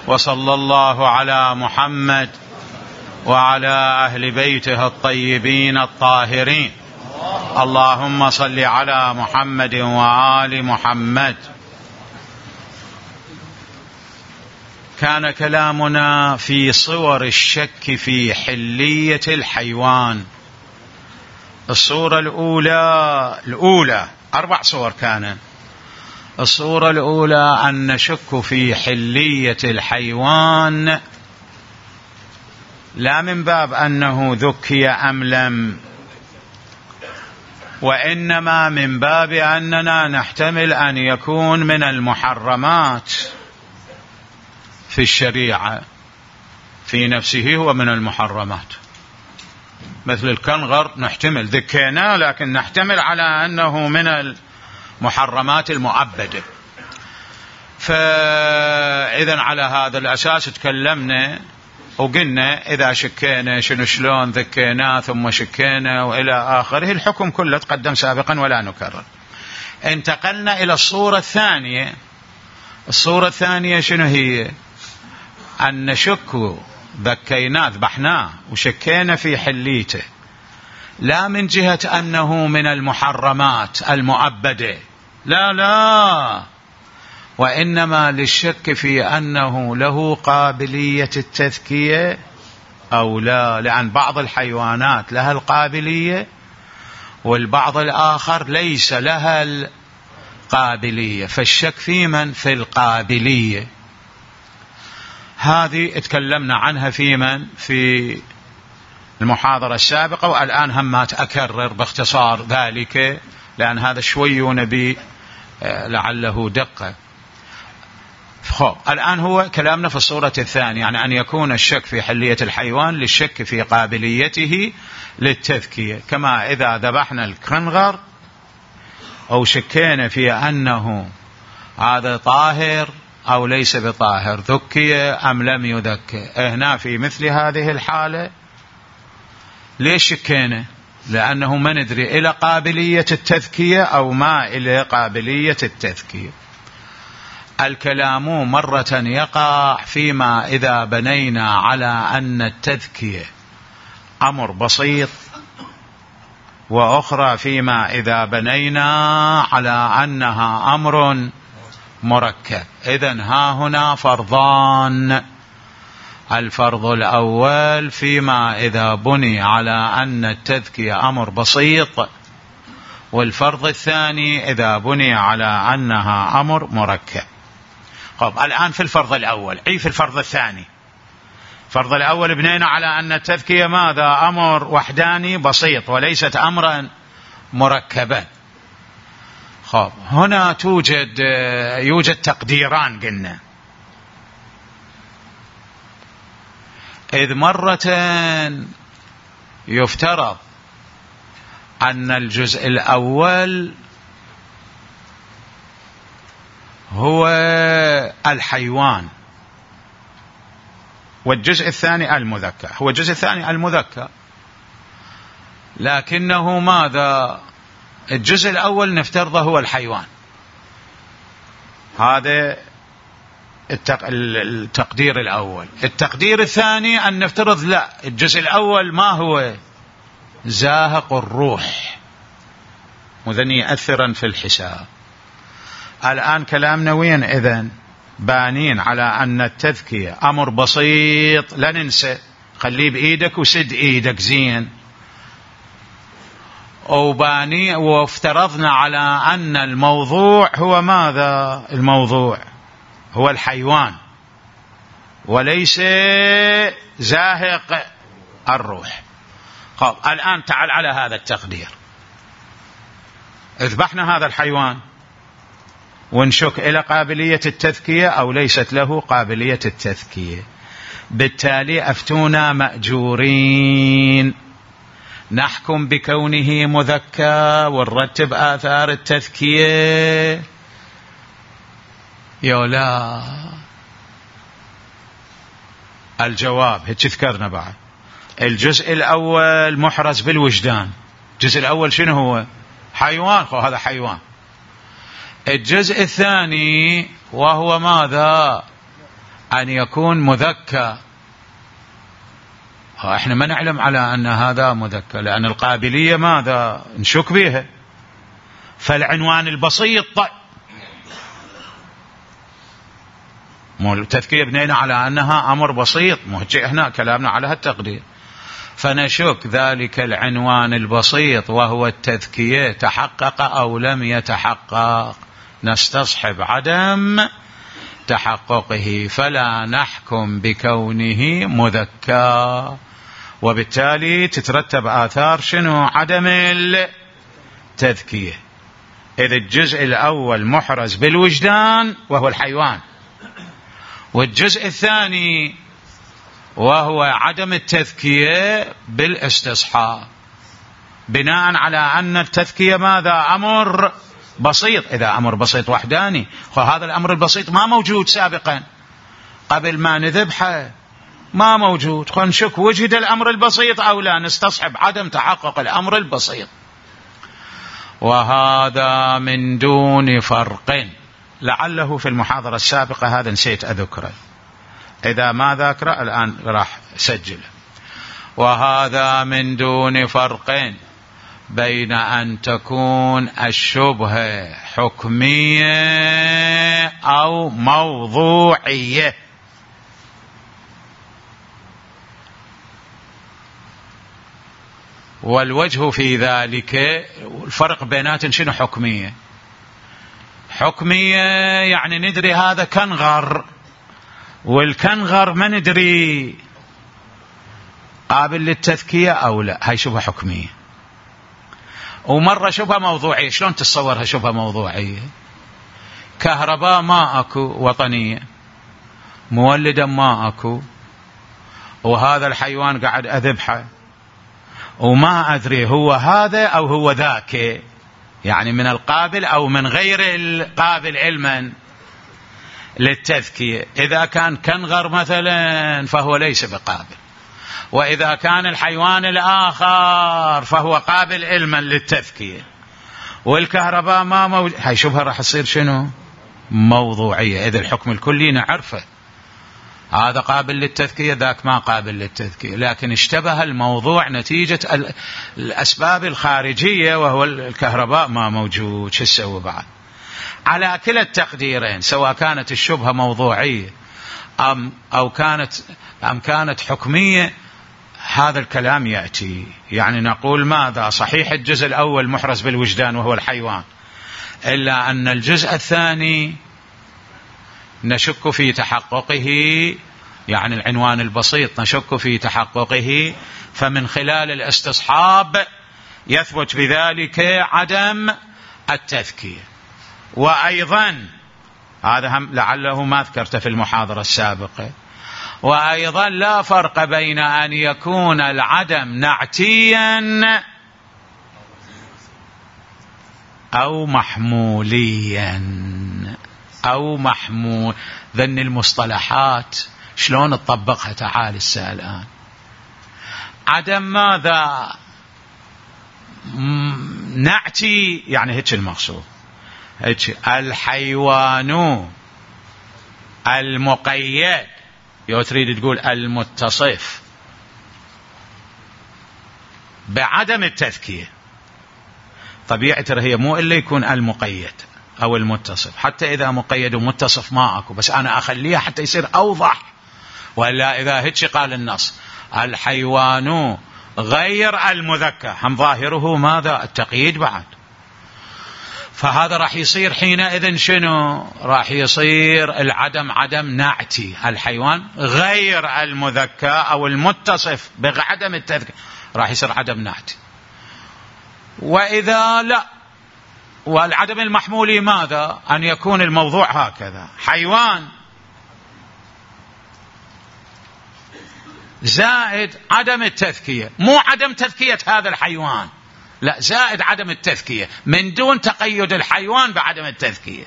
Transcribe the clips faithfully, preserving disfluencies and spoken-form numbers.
وصلى الله على محمد وعلى أهل بيته الطيبين الطاهرين. اللهم صل على محمد وآل محمد. كان كلامنا في صور الشك في حلية الحيوان. الصورة الأولى الأولى أربع صور كان. الصورة الأولى أن نشك في حلية الحيوان لا من باب أنه ذكي أم لم، وإنما من باب أننا نحتمل أن يكون من المحرمات في الشريعة، في نفسه هو من المحرمات. مثل الكنغر نحتمل ذكينا، لكن نحتمل على أنه من المحرمات المؤبدة. فإذا على هذا الأساس تكلمنا وقلنا إذا شكينا شنو شلون ذكينا ثم شكينا وإلى آخره. الحكم كله تقدم سابقا ولا نكرر. انتقلنا إلى الصورة الثانية. الصورة الثانية شنو هي؟ أن نشك ذكيناه ذبحناه وشكينا في حليته، لا من جهة أنه من المحرمات المؤبدة، لا لا، وإنما للشك في أنه له قابلية التذكية أو لا، لأن بعض الحيوانات لها القابلية والبعض الآخر ليس لها القابلية، فالشك في من؟ في القابلية. هذه اتكلمنا عنها في من؟ في المحاضرة السابقة، والآن هم ما أكرر باختصار ذلك لأن هذا شوي ونبي لعله دقة. خب الآن هو كلامنا في الصورة الثانية، يعني أن يكون الشك في حلية الحيوان للشك في قابليته للتذكية، كما إذا ذبحنا الكنغر أو شكينا في أنه هذا طاهر أو ليس بطاهر، ذكي أم لم يذكي. هنا في مثل هذه الحالة ليش شكينا؟ لأنه ما ندري إلى قابلية التذكية أو ما إلى قابلية التذكية. الكلام مرة يقع فيما إذا بنينا على أن التذكية أمر بسيط، وأخرى فيما إذا بنينا على أنها أمر مركب. إذن ها هنا فرضان. الفرض الأول فيما إذا بني على أن التذكية أمر بسيط، والفرض الثاني إذا بني على أنها أمر مركب. طب الآن في الفرض الأول، أي في الفرض الثاني. الفرض الأول بنينا على أن التذكية ماذا؟ أمر وحداني بسيط وليست أمرا مركبا. خب هنا توجد يوجد تقديران قلنا. إذ مرة يفترض أن الجزء الأول هو الحيوان، والجزء الثاني المذكر. هو الجزء الثاني المذكر، لكنه ماذا؟ الجزء الأول نفترضه هو الحيوان. هذا التقدير الأول. التقدير الثاني أن نفترض لا، الجزء الأول ما هو؟ زاهق الروح، وذن يأثرا في الحساب. الآن كلامنا وين؟ إذن بانين على أن التذكية أمر بسيط، لا ننسى، خليه بإيدك وسد إيدك زين. وباني وافترضنا على أن الموضوع هو ماذا؟ الموضوع هو الحيوان وليس زاهق الروح. طب الآن تعال على هذا التقدير. اذبحنا هذا الحيوان ونشك إلى قابلية التذكية أو ليست له قابلية التذكية، بالتالي أفتونا مأجورين. نحكم بكونه مذكى ونرتب آثار التذكية يولا؟ الجواب هيك ذكرنا بعد. الجزء الأول محرز بالوجدان. الجزء الأول شنو هو؟ حيوان، خو هذا حيوان. الجزء الثاني وهو ماذا؟ أن يكون مذكى، احنا ما نعلم على أن هذا مذكى، لأن القابلية ماذا نشك بها. فالعنوان البسيط مو التذكية بنينا على أنها أمر بسيط، مو احنا كلامنا على هالتقدير، فنشك ذلك العنوان البسيط وهو التذكية تحقق أو لم يتحقق، نستصحب عدم تحققه، فلا نحكم بكونه مذكى، وبالتالي تترتب آثار شنو؟ عدم التذكية. إذ الجزء الأول محرز بالوجدان وهو الحيوان، والجزء الثاني وهو عدم التذكية بالاستصحاب، بناء على أن التذكية ماذا؟ أمر بسيط. إذا أمر بسيط وحداني، فهذا الأمر البسيط ما موجود سابقا قبل ما نذبحه، ما موجود، خنشك وجد الأمر البسيط أو لا، نستصحب عدم تحقق الأمر البسيط. وهذا من دون فرق، لعله في المحاضرة السابقة هذا نسيت أذكره، إذا ما ذاكره الآن راح سجله. وهذا من دون فرق بين أن تكون الشبهة حكمية أو موضوعية. والوجه في ذلك الفرق بينات شنو؟ حكمية. حكمية يعني ندري هذا كنغر، والكنغر ما ندري قابل للتذكية أو لا، هاي شبهة حكمية. ومرة شبهة موضوعية. شلون تتصورها شبهة موضوعية؟ كهرباء ما أكو وطنية، مولدا ما أكو، وهذا الحيوان قاعد أذبحه وما أدري هو هذا أو هو ذاك، يعني من القابل أو من غير القابل علما للتذكية. إذا كان كنغر مثلا فهو ليس بقابل، وإذا كان الحيوان الآخر فهو قابل علما للتذكية، والكهرباء ما موجود، هاي شبهة راح تصير شنو؟ موضوعية. إذا الحكم الكلي نعرفه، هذا قابل للتذكية ذاك ما قابل للتذكية، لكن اشتبه الموضوع نتيجة الأسباب الخارجية، وهو الكهرباء ما موجود، شو تسوي بعد؟ على كلا التقديرين، سواء كانت الشبهة موضوعية أم أو كانت أم كانت حكمية، هذا الكلام يأتي. يعني نقول ماذا؟ صحيح الجزء الأول محرز بالوجدان وهو الحيوان، إلا أن الجزء الثاني نشك في تحققه، يعني العنوان البسيط نشك في تحققه، فمن خلال الاستصحاب يثبت بذلك عدم التذكية. وأيضا هذا هم لعله ما ذكرته في المحاضرة السابقة، وأيضا لا فرق بين أن يكون العدم نعتيا أو محموليا أو محمول. ذن المصطلحات شلون تطبقها؟ تعال الساعة الآن. عدم ماذا؟ نعتي، يعني هيك المقصود، هيك الحيوان المقيد، يو تريد تقول المتصف بعدم التذكية، طبيعته هي مو إلا يكون المقيد أو المتصف. حتى إذا مقيد ومتصف ما أكو، بس أنا أخليها حتى يصير أوضح، وإلا إذا هيك قال النص الحيوان غير المذكى، هم ظاهره ماذا؟ التقييد بعد. فهذا راح يصير حينئذ شنو؟ راح يصير العدم عدم نعتي، الحيوان غير المذكى أو المتصف بعدم التذكية، راح يصير عدم نعتي. وإذا لا، والعدم المحمولي ماذا؟ أن يكون الموضوع هكذا، حيوان زائد عدم التذكية، مو عدم تذكية هذا الحيوان، لا، زائد عدم التذكية من دون تقيد الحيوان بعدم التذكية.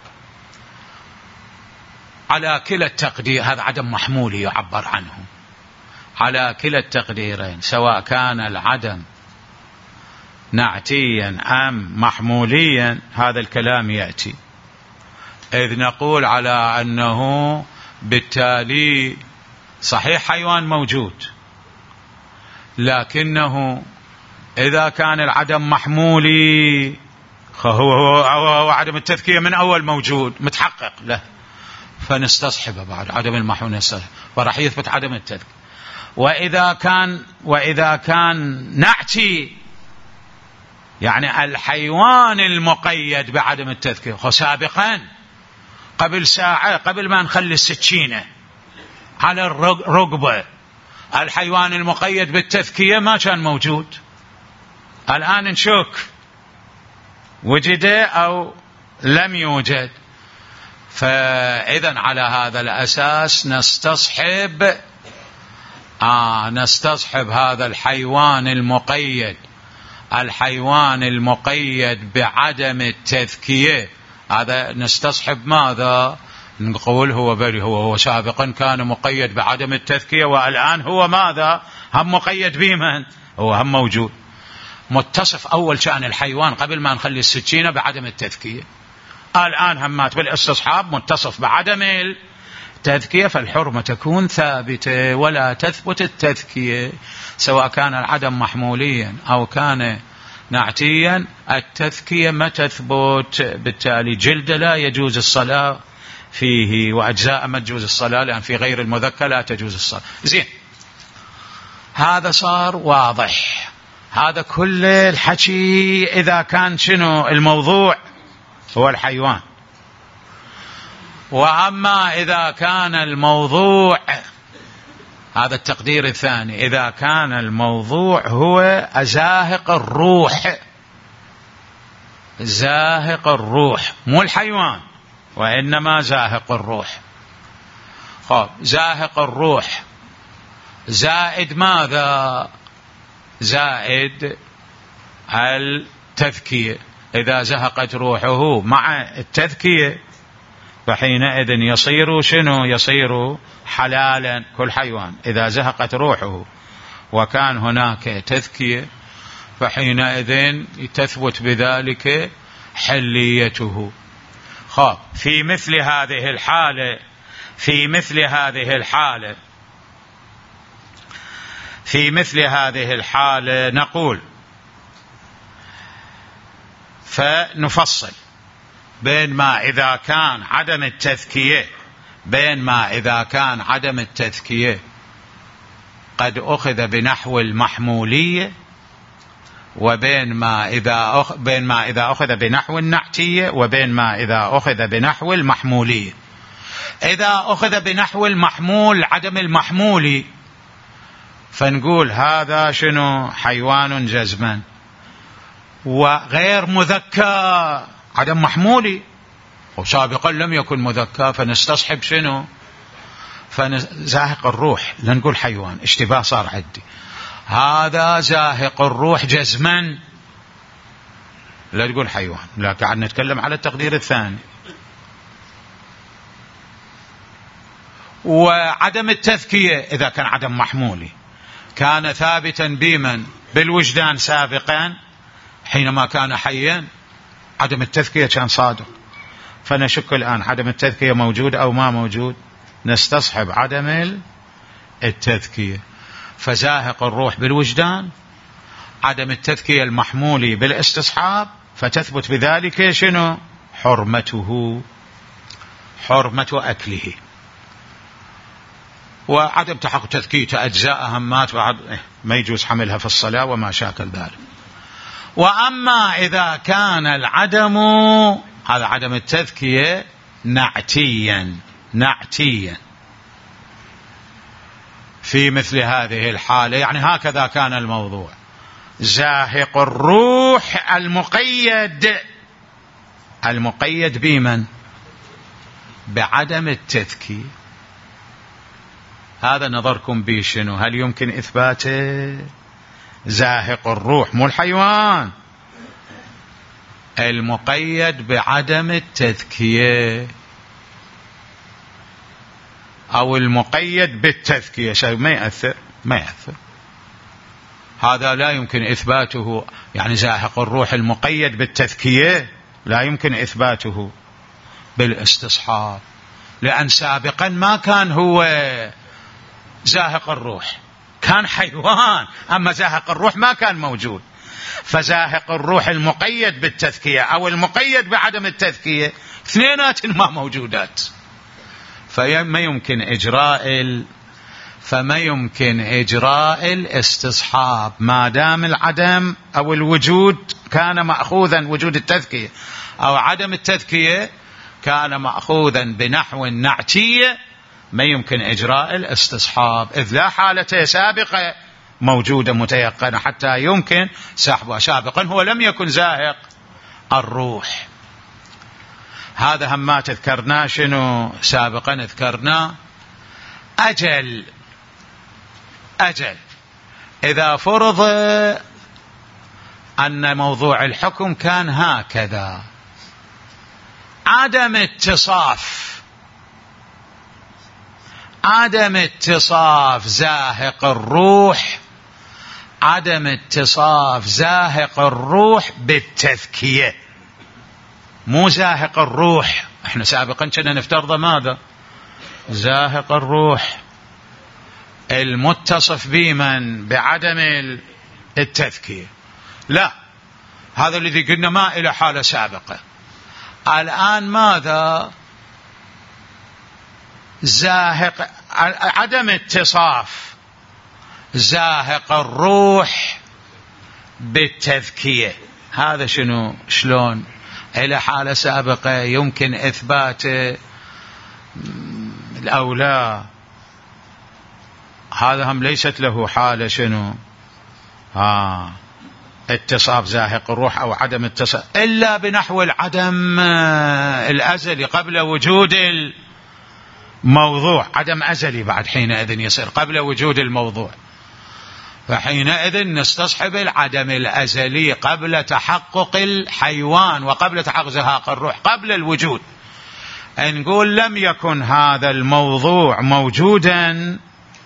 على كلا التقدير هذا عدم محمولي يعبر عنه، على كلا التقديرين، سواء كان العدم نعتيا أم محموليا، هذا الكلام يأتي. إذ نقول على أنه بالتالي صحيح حيوان موجود، لكنه إذا كان العدم محمولي هو, هو, هو عدم التذكية من أول موجود متحقق له، فنستصحبه بعد عدم المحمول نستصحبه، وراح يثبت عدم التذكية. وإذا كان وإذا كان نعتي، يعني الحيوان المقيد بعدم التذكية سابقا قبل ساعة قبل ما نخلي السكينة على الرقبة، الحيوان المقيد بالتذكية ما كان موجود، الآن نشك وجد أو لم يوجد. فإذا على هذا الأساس نستصحب آه نستصحب هذا الحيوان المقيد الحيوان المقيد بعدم التذكية، هذا نستصحب ماذا؟ نقول هو بري هو, هو سابقا كان مقيد بعدم التذكية، والآن هو ماذا؟ هم مقيد بمن؟ هو هم موجود متصف أول كان الحيوان قبل ما نخلي السكينة بعدم التذكية، الآن همات بالاستصحاب متصف بعدم التذكية، فالحرمة تكون ثابتة ولا تثبت التذكية، سواء كان العدم محموليا أو كان نعتيا التذكية ما تثبت. بالتالي جلد لا يجوز الصلاة فيه، وأجزاء ما تجوز الصلاة، لأن في غير المذكى لا تجوز الصلاة. زين، هذا صار واضح. هذا كل الحكي إذا كان شنو الموضوع هو الحيوان. وأما إذا كان الموضوع، هذا التقدير الثاني، إذا كان الموضوع هو أزاهق الروح، زاهق الروح مو الحيوان وإنما زاهق الروح. خب زاهق الروح زائد ماذا؟ زائد التذكية. إذا زهقت روحه مع التذكية فحينئذ يصير شنو؟ يصير حلالا كل حيوان. إذا زهقت روحه وكان هناك تذكية فحينئذ تثبت بذلك حليته. خب في مثل هذه الحالة في مثل هذه الحالة في مثل هذه الحالة نقول فنفصل بين ما إذا كان عدم التذكية بين ما إذا كان عدم التذكية قد أخذ بنحو المحمولية، وبين ما إذا أخ... بين ما إذا أخذ بنحو النعتية، وبين ما إذا أخذ بنحو المحمولية. إذا أخذ بنحو المحمول عدم المحمولي فنقول هذا شنو؟ حيوان جزما وغير مذكى، عدم محمولي وسابقا لم يكن مذكى، فنستصحب شنو؟ فزاهق الروح، لا نقول حيوان، اشتباه صار عندي. هذا زاهق الروح جزما، لا تقول حيوان، لا قاعد نتكلم على التقدير الثاني. وعدم التذكية إذا كان عدم محمولي كان ثابتا بمن؟ بالوجدان سابقا حينما كان حيا، عدم التذكية كان صادق، فنشك الآن عدم التذكية موجود أو ما موجود، نستصحب عدم التذكية. فزاهق الروح بالوجدان، عدم التذكية المحمولي بالاستصحاب، فتثبت بذلك شنو؟ حرمته، حرمة أكله. وعدم تحقق تذكية أجزاء همات وعد... ما يجوز حملها في الصلاة وما شاكل ذلك. وأما إذا كان العدم، هذا عدم التذكية نعتيا نعتيا في مثل هذه الحالة، يعني هكذا كان الموضوع، زاهق الروح المقيد المقيد بمن؟ بعدم التذكية. هذا نظركم به شنو؟ هل يمكن إثباته؟ زاهق الروح مو الحيوان، المقيد بعدم التذكية أو المقيد بالتذكية، شيء ما يأثر ما يأثر هذا لا يمكن إثباته. يعني زاهق الروح المقيد بالتذكية لا يمكن إثباته بالاستصحاب، لأن سابقا ما كان هو زاهق الروح، كان حيوان، أما زاهق الروح ما كان موجود. فزاهق الروح المقيد بالتذكية أو المقيد بعدم التذكية اثنينات ما موجودات، فما يمكن إجراء ال... فما يمكن إجراء الاستصحاب ما دام العدم أو الوجود كان مأخوذا، وجود التذكية أو عدم التذكية كان مأخوذا بنحو نعتية، ما يمكن إجراء الاستصحاب، إذ لا حالة سابقة موجودة متيقنة حتى يمكن سحبها. سابقا هو لم يكن زاهق الروح. هذا هم ما تذكرنا. شنو سابقا ذكرنا؟ أجل. أجل إذا فرض أن موضوع الحكم كان هكذا: عدم اتصاف عدم اتصاف زاهق الروح عدم اتصاف زاهق الروح بالتذكية، مو زاهق الروح. احنا سابقا كنا نفترض ماذا؟ زاهق الروح المتصف بمن؟ بعدم التذكية. لا، هذا الذي قلنا ما إلى حالة سابقة. الآن ماذا؟ زاهق عدم اتصاف زاهق الروح بالتذكية. هذا شنو؟ شلون إلى حالة سابقة يمكن إثباته أو لا؟ هذا هم ليست له حالة شنو؟ آه اتصاف زاهق الروح أو عدم اتصاف إلا بنحو العدم الأزلي قبل وجود الموضوع. عدم أزلي بعد حينئذ يصير قبل وجود الموضوع، فحينئذ نستصحب العدم الأزلي قبل تحقق الحيوان وقبل تحقق زهاق الروح قبل الوجود. نقول لم يكن هذا الموضوع موجودا،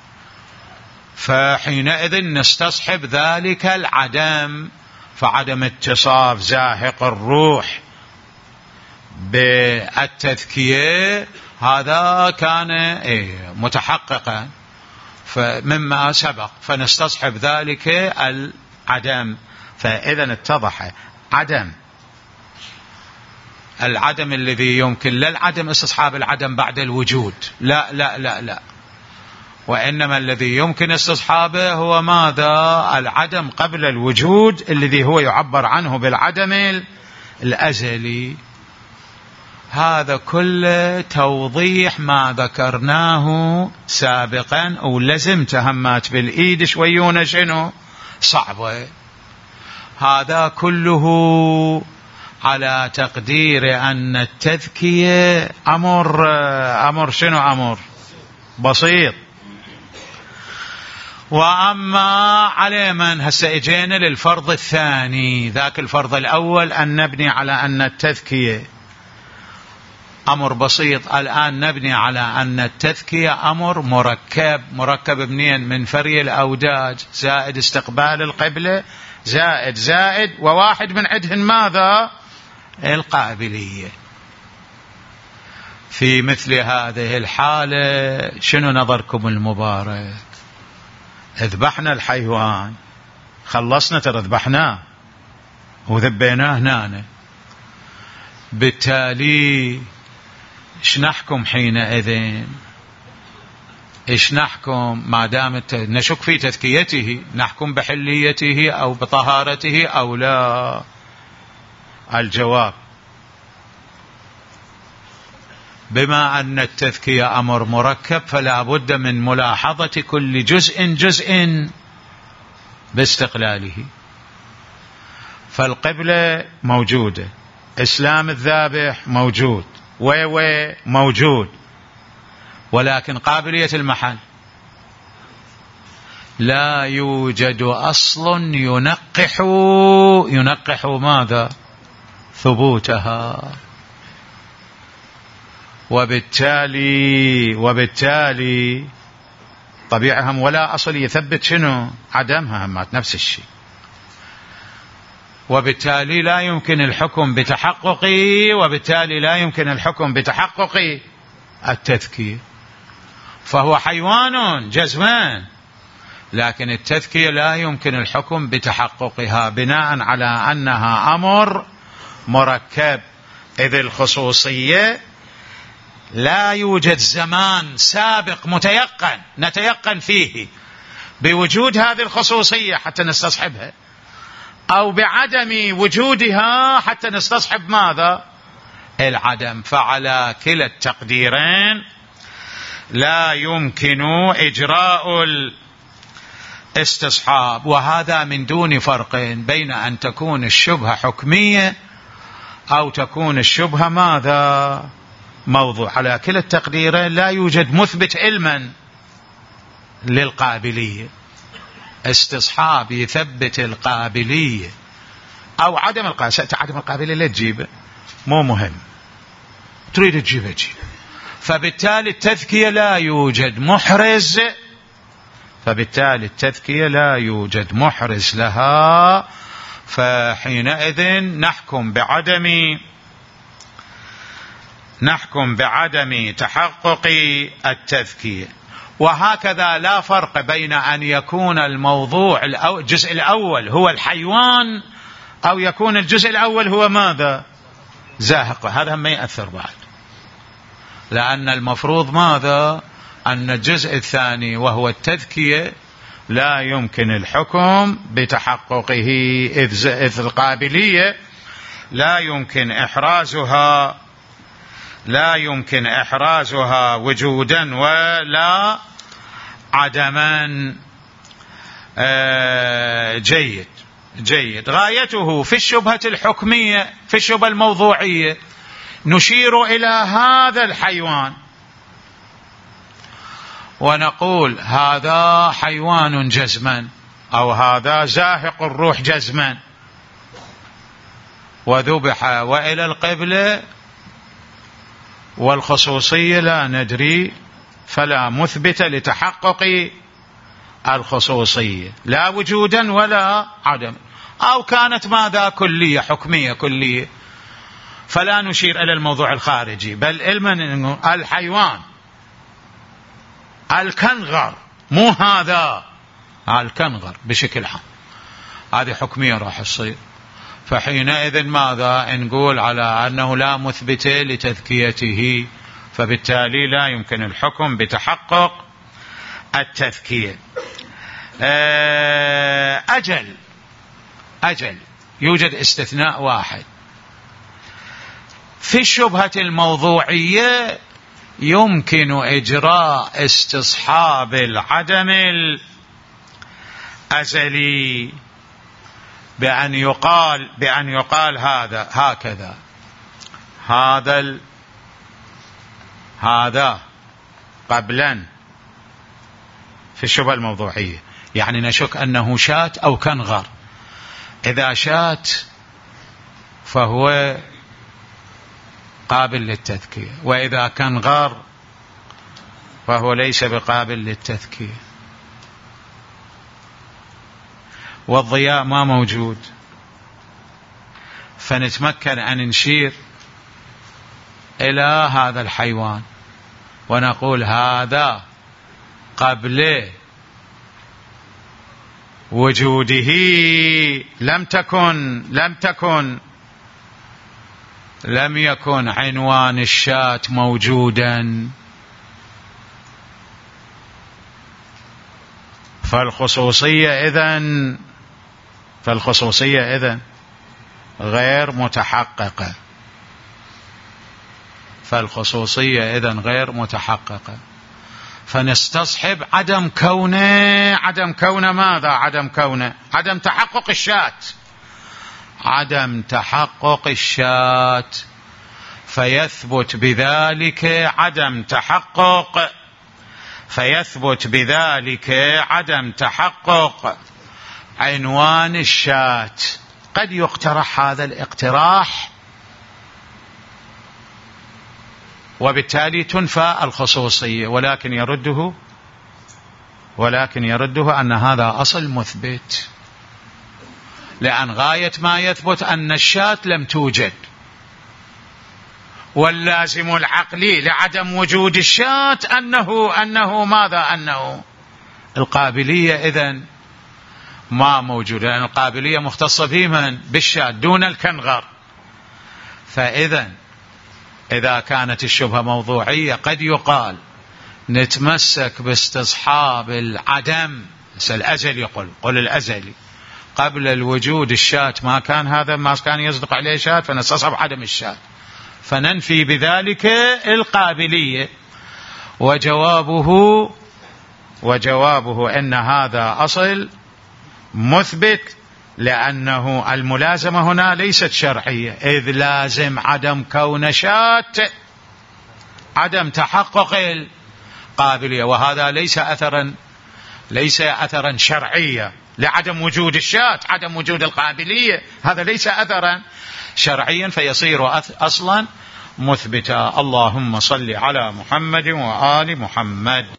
فحينئذ نستصحب ذلك العدم، فعدم اتصاف زاهق الروح بالتذكية هذا كان إيه متحققا مما سبق، فنستصحب ذلك العدم. فإذا اتضح عدم العدم الذي يمكن لا العدم استصحاب العدم بعد الوجود، لا لا لا لا، وإنما الذي يمكن استصحابه هو ماذا؟ العدم قبل الوجود الذي هو يعبر عنه بالعدم الأزلي. هذا كله توضيح ما ذكرناه سابقا، ولازم تهمات بالإيد شويون شنو صعبة. هذا كله على تقدير أن التذكية أمر أمر شنو؟ أمر بسيط. وأما على من هسه اجينا للفرض الثاني، ذاك الفرض الأول أن نبني على أن التذكية أمر بسيط، الآن نبني على أن التذكية أمر مركب. مركب منين؟ من فري الأوداج زائد استقبال القبلة زائد زائد وواحد من عدهن ماذا؟ القابلية. في مثل هذه الحالة شنو نظركم المبارك؟ اذبحنا الحيوان، خلصنا ترى ذبحناه وذبيناه هنا، بالتالي ايش نحكم حينئذ؟ ايش نحكم ما دام نشك في تذكيته؟ نحكم بحليته او بطهارته او لا؟ الجواب بما أن التذكية أمر مركب فلا بد من ملاحظة كل جزء جزء باستقلاله. فالقبلة موجودة، إسلام الذابح موجود، ويوي موجود، ولكن قابلية المحل لا يوجد أصل ينقح ينقح ماذا؟ ثبوتها. وبالتالي وبالتالي طبيعهم ولا أصل يثبت شنو؟ عدمها، همات نفس الشيء. وبالتالي لا يمكن الحكم بتحقق، وبالتالي لا يمكن الحكم بتحقق التذكية، فهو حيوان جزمان، لكن التذكية لا يمكن الحكم بتحققها بناء على أنها أمر مركب، إذ الخصوصية لا يوجد زمان سابق متيقن نتيقن فيه بوجود هذه الخصوصية حتى نستصحبها، أو بعدم وجودها حتى نستصحب ماذا؟ العدم. فعلى كلا التقديرين لا يمكن إجراء الاستصحاب، وهذا من دون فرق بين أن تكون الشبهة حكمية أو تكون الشبهة ماذا؟ موضوع. على كلا التقديرين لا يوجد مثبت علما للقابلية، استصحاب يثبت القابلية أو عدم القابلية. عدم القابلية لا تجيبه، مو مهم، تريد تجيبه تجيب. فبالتالي التذكية لا يوجد محرز، فبالتالي التذكية لا يوجد محرز لها، فحينئذ نحكم بعدم نحكم بعدم تحقق التذكية. وهكذا لا فرق بين أن يكون الموضوع الجزء الأول هو الحيوان أو يكون الجزء الأول هو ماذا؟ زاهق. هذا ما يأثر بعد، لأن المفروض ماذا؟ أن الجزء الثاني وهو التذكية لا يمكن الحكم بتحققه، إذ القابلية لا يمكن إحرازها لا يمكن إحرازها وجودا ولا عدما. آه جيد جيد. غايته في الشبهة الحكمية، في الشبهة الموضوعية، نشير إلى هذا الحيوان ونقول هذا حيوان جزما، أو هذا زاهق الروح جزما، وذبح وإلى القبلة، والخصوصية لا ندري، فلا مثبت لتحقق الخصوصية لا وجودا ولا عدم. أو كانت ماذا؟ كلية حكمية كلية، فلا نشير إلى الموضوع الخارجي، بل علما أنه الحيوان الكنغر، مو هذا الكنغر بشكل عام، هذه حكمية راح تصير. فحينئذ ماذا؟ نقول على أنه لا مثبت لتذكيته، فبالتالي لا يمكن الحكم بتحقق التذكية. أجل أجل يوجد استثناء واحد في الشبهة الموضوعية، يمكن إجراء استصحاب العدم الأزلي بأن يقال بأن يقال هذا هكذا، هذا ال هذا قبلا في الشبهة الموضوعية، يعني نشك أنه شات أو كنغر. إذا شات فهو قابل للتذكية، وإذا كنغر فهو ليس بقابل للتذكية. والضياء ما موجود، فنتمكن أن نشير إلى هذا الحيوان ونقول هذا قبل وجوده لم تكن لم تكن لم يكن عنوان الشاة موجودا، فالخصوصية إذن فالخصوصية إذن غير متحققة فالخصوصية إذن غير متحققة فنستصحب عدم كونه عدم كونه ماذا؟ عدم كونه عدم تحقق الشاة عدم تحقق الشاة فيثبت بذلك عدم تحقق فيثبت بذلك عدم تحقق عنوان الشاة. قد يقترح هذا الاقتراح وبالتالي تنفى الخصوصية، ولكن يرده ولكن يرده أن هذا أصل مثبت، لأن غاية ما يثبت أن الشاة لم توجد، واللازم العقلي لعدم وجود الشاة أنه أنه ماذا أنه القابلية إذن ما موجودة، لأن القابلية مختصة بمن؟ بالشاة دون الكنغر. فإذا إذا كانت الشبهة موضوعية قد يقال نتمسك باستصحاب العدم، الأزل يقول قل الأزلي قبل الوجود الشاة ما كان هذا ما كان يصدق عليه شاة، فنستصحب عدم الشاة فننفي بذلك القابلية. وجوابه وجوابه أن هذا أصل مثبت، لأنه الملازمة هنا ليست شرعية، إذ لازم عدم كون شات عدم تحقق القابلية، وهذا ليس أثرا ليس أثرا شرعيا لعدم وجود الشات، عدم وجود القابلية هذا ليس أثرا شرعيا فيصير أصلا مثبتا. اللهم صل على محمد وآل محمد.